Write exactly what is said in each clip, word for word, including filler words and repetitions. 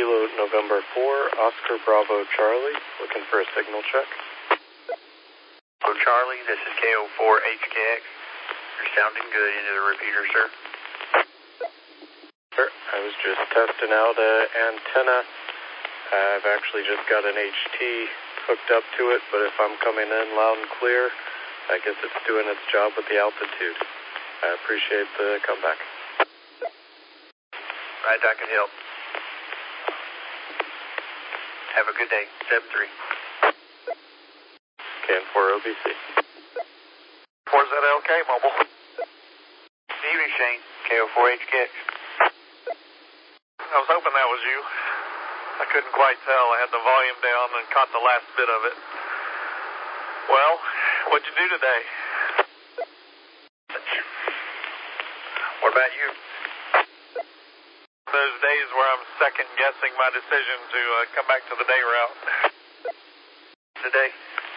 Kilo November four, Oscar Bravo Charlie, looking for a signal check. Oh, Charlie, this is K O four H K X. You're sounding good into the repeater, sir. Sir, I was just testing out an antenna. I've actually just got an H T hooked up to it, but if I'm coming in loud and clear, I guess it's doing its job with the altitude. I appreciate the comeback. Right, I can help. Have a good day. seven three. K N four O B C. four Z L K, mobile. Good evening, Shane. K O four H K X. I was hoping that was you. I couldn't quite tell. I had the volume down and caught the last bit of it. Well, what'd you do today? What about you? Those days where I'm second guessing my decision to uh, come back to the day route. Today?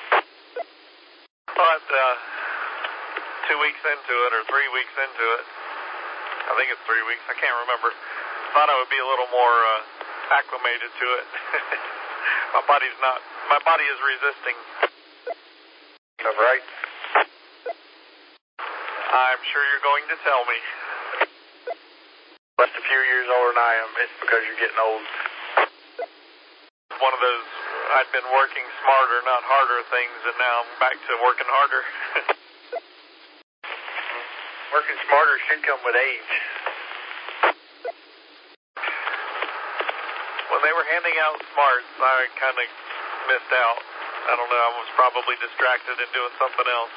But uh, two weeks into it or three weeks into it, I think it's three weeks, I can't remember. Thought I would be a little more uh, acclimated to it. my body's not, my body is resisting. That's right. I'm sure you're going to tell me. Just a few years older than I am. It's because you're getting old. One of those, I'd been working smarter, not harder things, and now I'm back to working harder. Working smarter should come with age. When they were handing out smarts, I kind of missed out. I don't know, I was probably distracted and doing something else.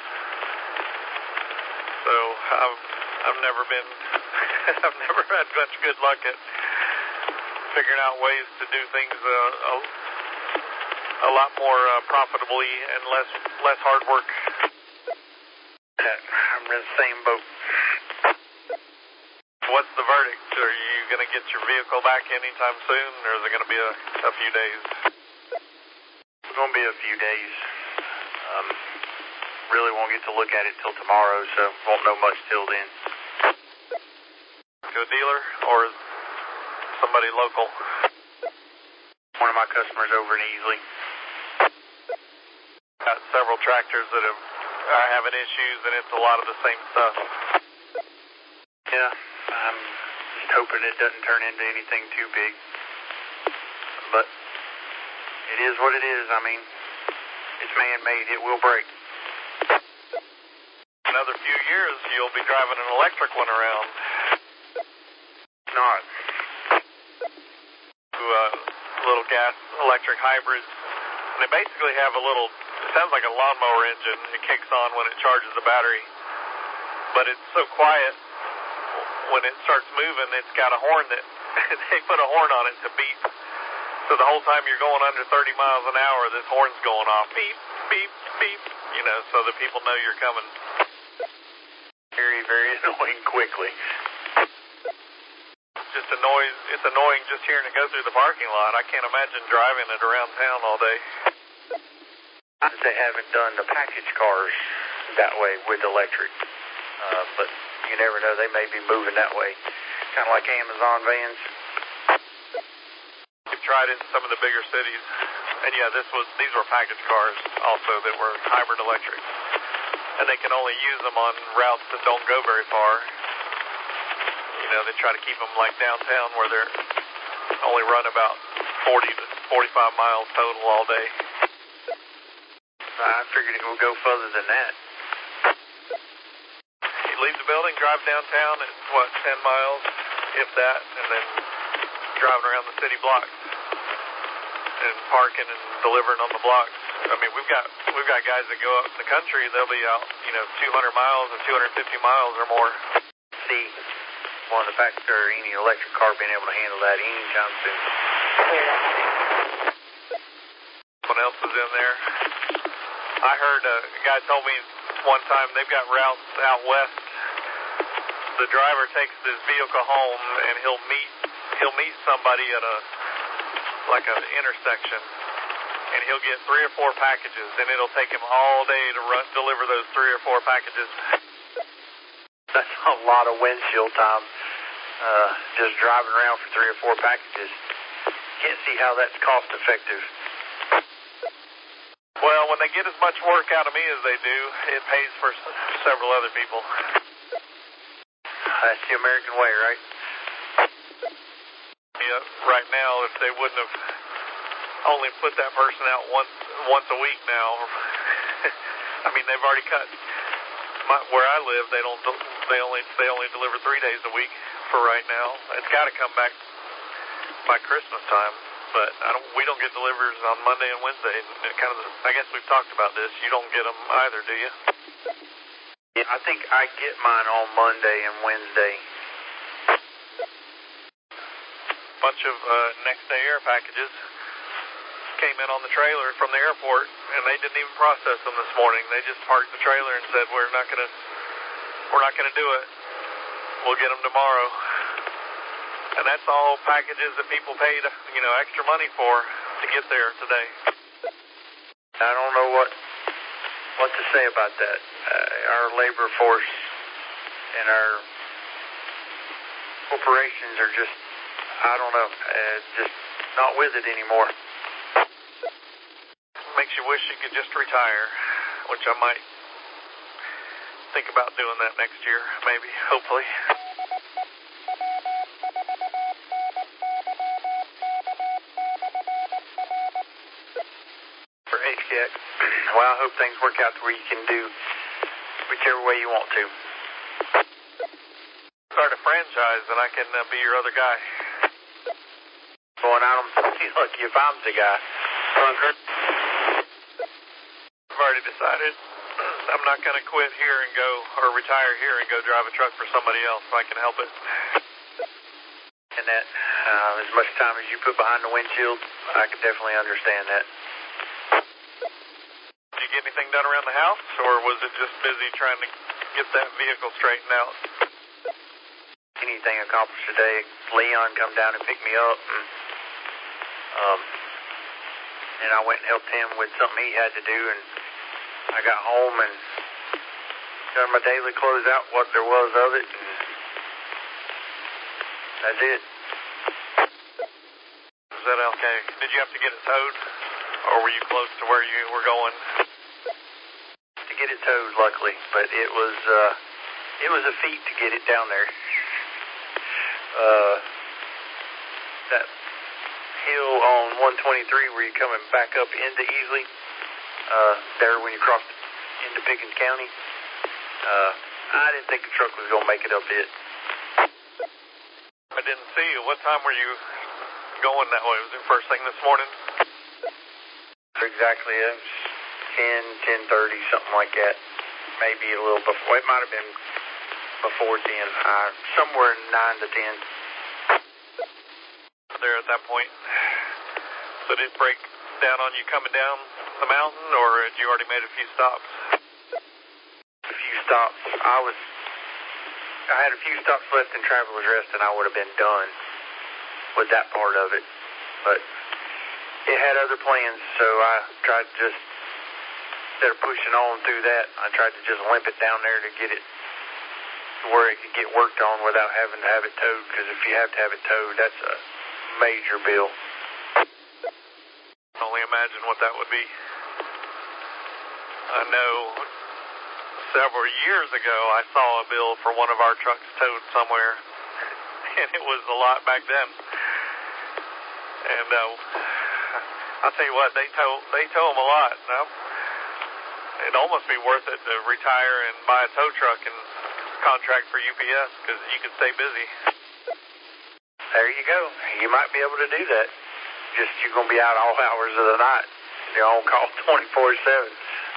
So I've, I've never been, I've never had much good luck at figuring out ways to do things uh, a, a lot more uh, profitably and less less hard work. I'm in the same boat. What's the verdict? Are you going to get your vehicle back anytime soon, or is it going to be a, a few days? It's going to be a few days. Um, really won't get to look at it till tomorrow, so won't know much till then. To a dealer or somebody local? One of my customers over in Easley. Got several tractors that have, are having issues, and it's a lot of the same stuff. Yeah, I'm just hoping it doesn't turn into anything too big. But it is what it is. I mean, it's man-made. It will break. Another few years, you'll be driving an electric one around. Not. Uh, little gas electric hybrids. They basically have a little, it sounds like a lawnmower engine. It kicks on when it charges the battery. But it's so quiet, when it starts moving, it's got a horn that, they put a horn on it to beep. So the whole time you're going under thirty miles an hour, this horn's going off. Beep, beep, beep. You know, so that people know you're coming. Very, very annoying quickly. Just a noise. It's annoying just hearing it go through the parking lot. I can't imagine driving it around town all day. They haven't done the package cars that way with electric. Uh, but you never know. They may be moving that way. Kind of like Amazon vans. We've tried it in some of the bigger cities. And yeah, this was these were package cars also that were hybrid electric. And they can only use them on routes that don't go very far. You know, they try to keep them like downtown where they're only run about forty to forty-five miles total all day. I figured it would go further than that. You leave the building, drive downtown at, what, ten miles, if that, and then driving around the city blocks and parking and delivering on the blocks. I mean, we've got we've got guys that go out in the country, they'll be out, you know, two hundred miles and two hundred fifty miles or more. See, one of the factors are any electric car being able to handle that anytime soon. Someone else is in there. I heard a guy told me one time they've got routes out west. The driver takes his vehicle home and he'll meet he'll meet somebody at a like an intersection, and he'll get three or four packages, and it'll take him all day to run deliver those three or four packages. That's a lot of windshield time. Uh, just driving around for three or four packages. can't see how that's cost effective. Well, when they get as much work out of me as they do, it pays for s- several other people. That's the American way, right? Yeah, right now, if they wouldn't have only put that person out once once a week now, I mean, they've already cut. My, where I live, they don't. They only they only deliver three days a week for right now. It's got to come back by Christmas time. But I don't. We don't get delivers on Monday and Wednesday. And kind of. The, I guess we've talked about this. You don't get them either, do you? Yeah, I think I get mine on Monday and Wednesday. Bunch of uh, next day air packages came in on the trailer from the airport, and they didn't even process them this morning. They just parked the trailer and said, "We're not gonna. We're not gonna do it. We'll get them tomorrow." And that's all packages that people paid, you know, extra money for to get there today. I don't know what what to say about that. Uh, our labor force and our corporations are just, I don't know, uh, just not with it anymore. Makes you wish you could just retire, which I might think about doing that next year, maybe, hopefully. Well, I hope things work out to where you can do whichever way you want to. Start a franchise and I can uh, be your other guy. Well, and I'm lucky if I'm the guy. I've already decided I'm not going to quit here and go, or retire here and go drive a truck for somebody else if I can help it. And that, uh, as much time as you put behind the windshield, I can definitely understand that. Did you get anything done around the house, or was it just busy trying to get that vehicle straightened out? Anything accomplished today. Leon come down and picked me up, and, um, and I went and helped him with something he had to do, and I got home and done my daily closeout, what there was of it, and that's it. Is that okay? Did you have to get it towed, or were you close to where you were going? To get it towed, luckily, but it was uh, it was a feat to get it down there. Uh, that hill on one twenty-three where you're coming back up into Easley, uh, there when you cross into Pickens County, uh, I didn't think the truck was going to make it up it. I didn't see you. What time were you going that way? Was it first thing this morning? Exactly, it was ten, ten thirty, something like that. Maybe a little before. It might have been before ten, uh, somewhere nine to ten. There at that point. So did it break down on you coming down the mountain, or had you already made a few stops? A few stops. I was, I had a few stops left in Traveler's Rest, and I would have been done with that part of it. But it had other plans, so I tried to just, instead of pushing on through that, I tried to just limp it down there to get it to where it could get worked on without having to have it towed, because if you have to have it towed, that's a major bill. Only imagine what that would be. I know several years ago I saw a bill for one of our trucks towed somewhere, and it was a lot back then. And uh, I'll tell you what, they tow they tow them a lot. Now, it'd almost be worth it to retire and buy a tow truck and contract for U P S, because you can stay busy. There you go. You might be able to do that. Just you're going to be out all hours of the night. You're on call twenty-four seven.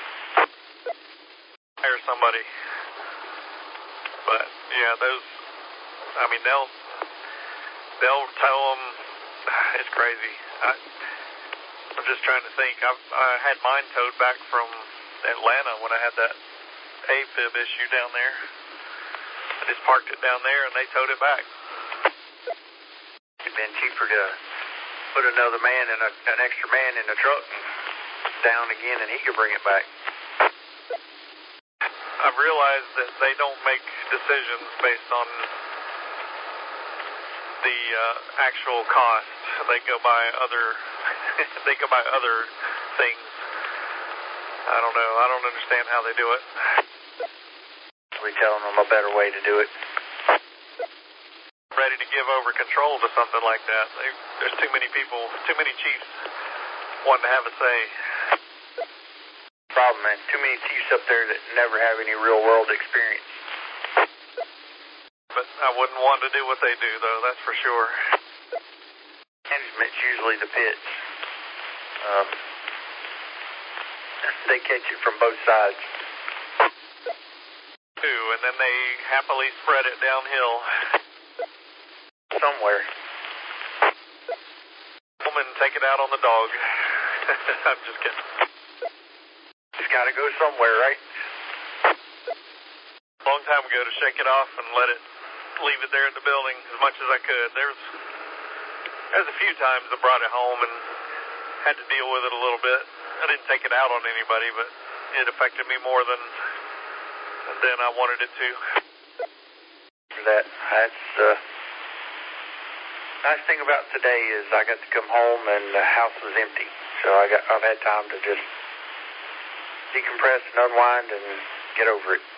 Hire somebody. But, yeah, those, I mean, they'll, they'll tow them. It's crazy. I, I'm just trying to think. I've, I had mine towed back from Atlanta when I had that A-fib issue down there. I just parked it down there, and they towed it back. It'd been cheaper to put another man and a, an extra man in the truck and down again, and he could bring it back. I've realized that they don't make decisions based on the uh, actual cost. They go by other, they go by other things. I don't know. I don't understand how they do it. We telling them a better way to do it. Ready to give over control to something like that. They, there's too many people, too many chiefs wanting to have a say. Problem, man. Too many chiefs up there that never have any real world experience. But I wouldn't want to do what they do, though, that's for sure. Management's usually the pits. Um, they catch it from both sides. Too, and then they happily spread it downhill. Somewhere. And take it out on the dog. I'm just kidding. It's got to go somewhere, right? Long time ago to shake it off and let it leave it there in the building as much as I could. There's there's a few times I brought it home and had to deal with it a little bit. I didn't take it out on anybody, but it affected me more than than I wanted it to. That that's uh nice thing about today is I got to come home and the house was empty. So I got I've had time to just decompress and unwind and get over it.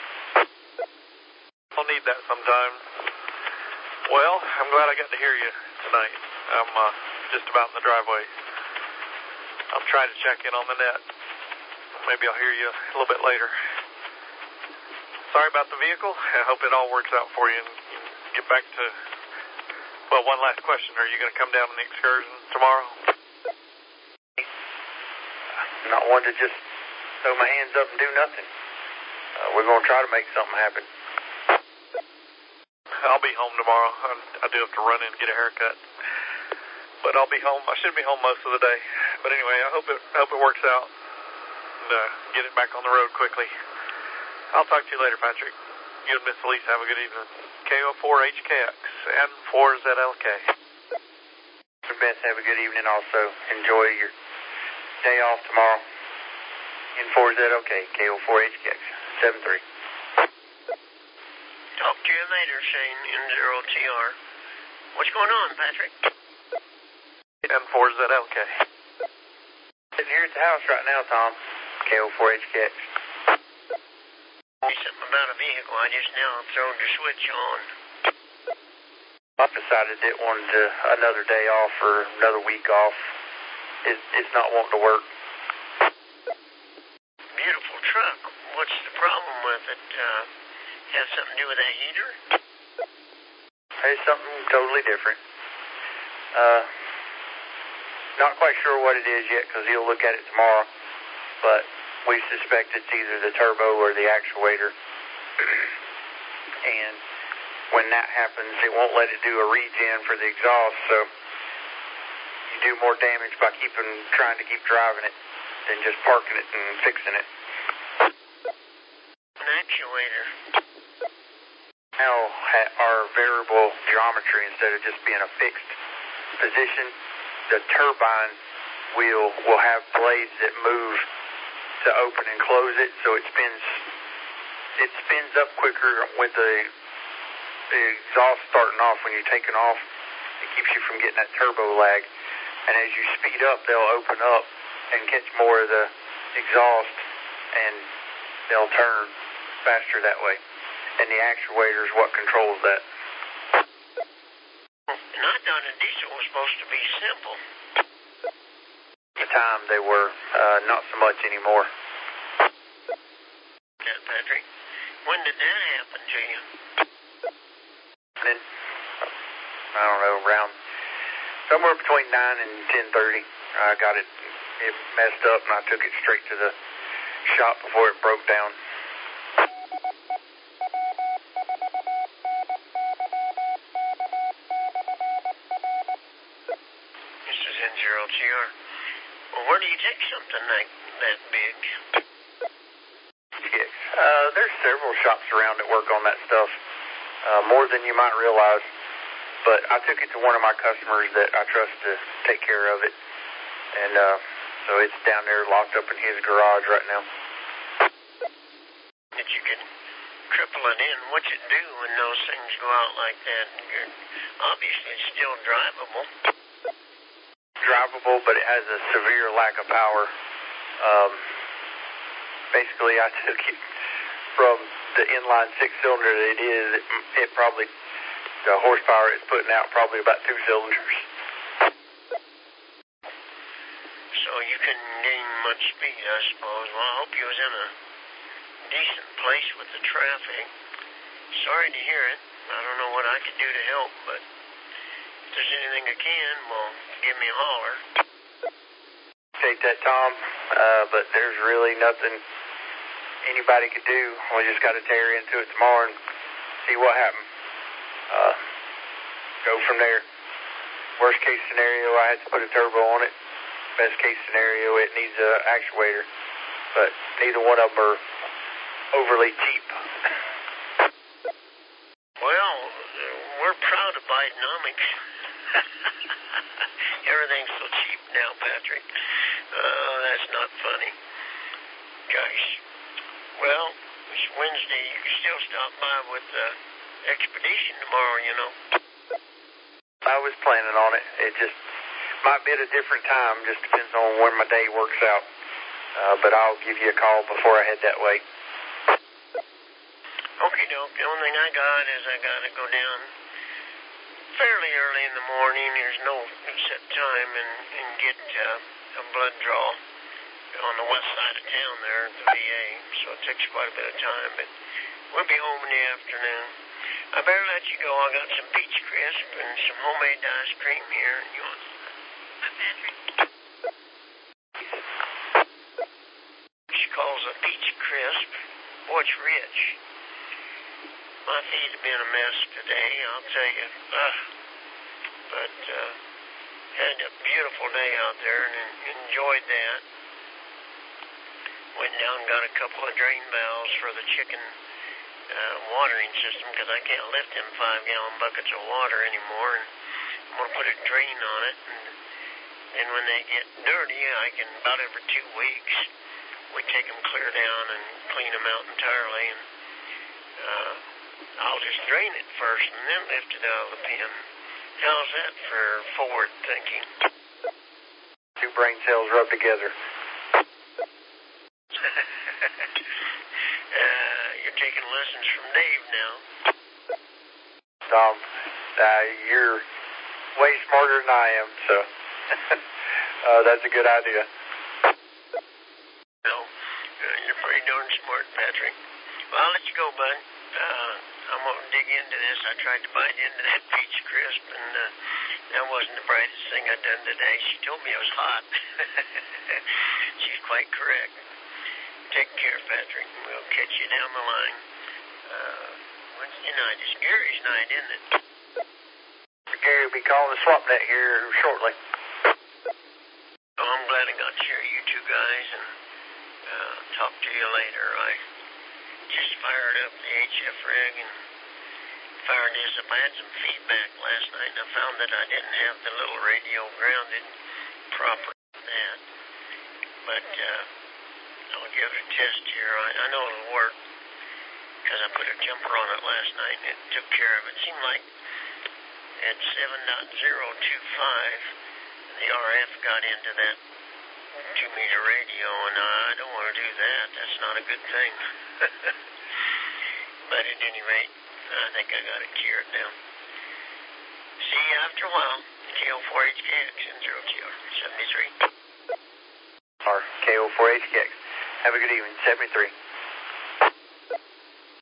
I'll need that sometime. Well, I'm glad I got to hear you tonight. I'm uh, just about in the driveway. I'll try to check in on the net. Maybe I'll hear you a little bit later. Sorry about the vehicle. I hope it all works out for you and get back to... Well, one last question. Are you going to come down on the excursion tomorrow? I'm not one to just throw my hands up and do nothing. Uh, we're going to try to make something happen. I'll be home tomorrow. I do have to run in and get a haircut. But I'll be home. I should be home most of the day. But anyway, I hope it I hope it works out. And uh, get it back on the road quickly. I'll talk to you later, Patrick. You and Miss Elise have a good evening. K O four H K X and four Z L K. Mister Beth, have a good evening also. Enjoy your day off tomorrow. In four Z L K, K O four H K X, seven three. Talk to you later, Shane, N zero T R. What's going on, Patrick? N four Z L K. Sitting here at the house right now, Tom. K O four H K X. Something about a vehicle. I just now thrown the switch on. I decided it wanted to, another day off or another week off. It, it's not wanting to work. Beautiful truck. What's the problem with it? Uh, have something to do with that heater? It's something totally different. Uh, not quite sure what it is yet because he'll look at it tomorrow. But we suspect it's either the turbo or the actuator. And when that happens, it won't let it do a regen for the exhaust. So you do more damage by keeping, trying to keep driving it than just parking it and fixing it. An actuator. Now our variable geometry, instead of just being a fixed position, the turbine wheel will have blades that move to open and close it, so it spins it spins up quicker with the, the exhaust starting off. When you're taking off, it keeps you from getting that turbo lag, and as you speed up, they'll open up and catch more of the exhaust, and they'll turn faster that way. And the actuator is what controls that. And I thought a diesel was supposed to be simple. At the time they were, uh, not so much anymore. Yeah, Patrick, when did that happen to you? And then, I don't know, around somewhere between nine and ten thirty, I got it, it messed up, and I took it straight to the shop before it broke down. This is N zero T R. Well, where do you take something like that big? Uh, there's several shops around that work on that stuff, uh, more than you might realize. But I took it to one of my customers that I trust to take care of it. And uh, so it's down there locked up in his garage right now. Did you get triple couple it in. What's it do when those things go out like that? You're, obviously, it's still drivable. Drivable, but it has a severe lack of power. Um, basically, I took it from the inline six-cylinder that it is. It, it probably, the horsepower it's putting out probably about two cylinders. So you couldn't gain much speed, I suppose. Well, I hope you was in a decent place with the traffic. Sorry to hear it. I don't know what I could do to help, but if there's anything I can, well, give me a holler. Take that, Tom. Uh, but there's really nothing anybody could do. We just got to tear into it tomorrow and see what happens. Uh, go from there. Worst case scenario, I had to put a turbo on it. Best case scenario, it needs an actuator. But neither one of them are overly cheap. Well, we're proud of Bidenomics. Everything's so cheap now, Patrick. Uh, that's not funny. Gosh. Well, it's Wednesday. You can still stop by with the expedition tomorrow, you know. I was planning on it. It just might be at a different time. Just depends on when my day works out. Uh, but I'll give you a call before I head that way. Okay, doke. The only thing I got is I got to go down fairly early in the morning. There's no set time, and, and get uh, a blood draw on the west side of town there at the V A. So it takes quite a bit of time, but we'll be home in the afternoon. I better let you go. I got some peach crisp and some homemade ice cream here. You want some? Hi, Patrick. She calls a peach crisp. Boy, it's rich. My feet have been a mess today, I'll tell you. Uh, but uh, had a beautiful day out there and enjoyed that. Went down and got a couple of drain valves for the chicken uh, watering system because I can't lift them five-gallon buckets of water anymore. And I'm going to put a drain on it. And then when they get dirty, I can, about every two weeks, we take them clear down and clean them out entirely. And uh, I'll just drain it first and then lift it out of the pen. How's that for forward thinking? Two brain cells rub together. uh, you're taking lessons from Dave now. Tom, uh, you're way smarter than I am, so uh, that's a good idea. No, uh, you're pretty darn smart, Patrick. Well, I'll let you go, bud. Uh, I'm going to dig into this. I tried to bite into that peach crisp, and uh, that wasn't the brightest thing I'd done today. She told me it was hot. She's quite correct. Take care, Patrick. We'll catch you down the line. Uh, Wednesday night. It's Gary's night, isn't it? Gary will be calling the swap net here shortly. Oh, I'm glad I got to hear you two guys, and uh, talk to you later. I just fired up the H F rig and fired this up. I had some feedback last night, and I found that I didn't have the little radio grounded properly for that. But uh, I'll give it a test here. I, I know it'll work because I put a jumper on it last night, and it took care of it. It seemed like at seven point oh two five, the R F got into that two meter radio, and I don't want to do that. That's not a good thing. But at any rate, I think I got it cured now. See you after a while. K O four H K X and zero T R seventy-three. Or K O four H K X. Have a good evening, seventy-three.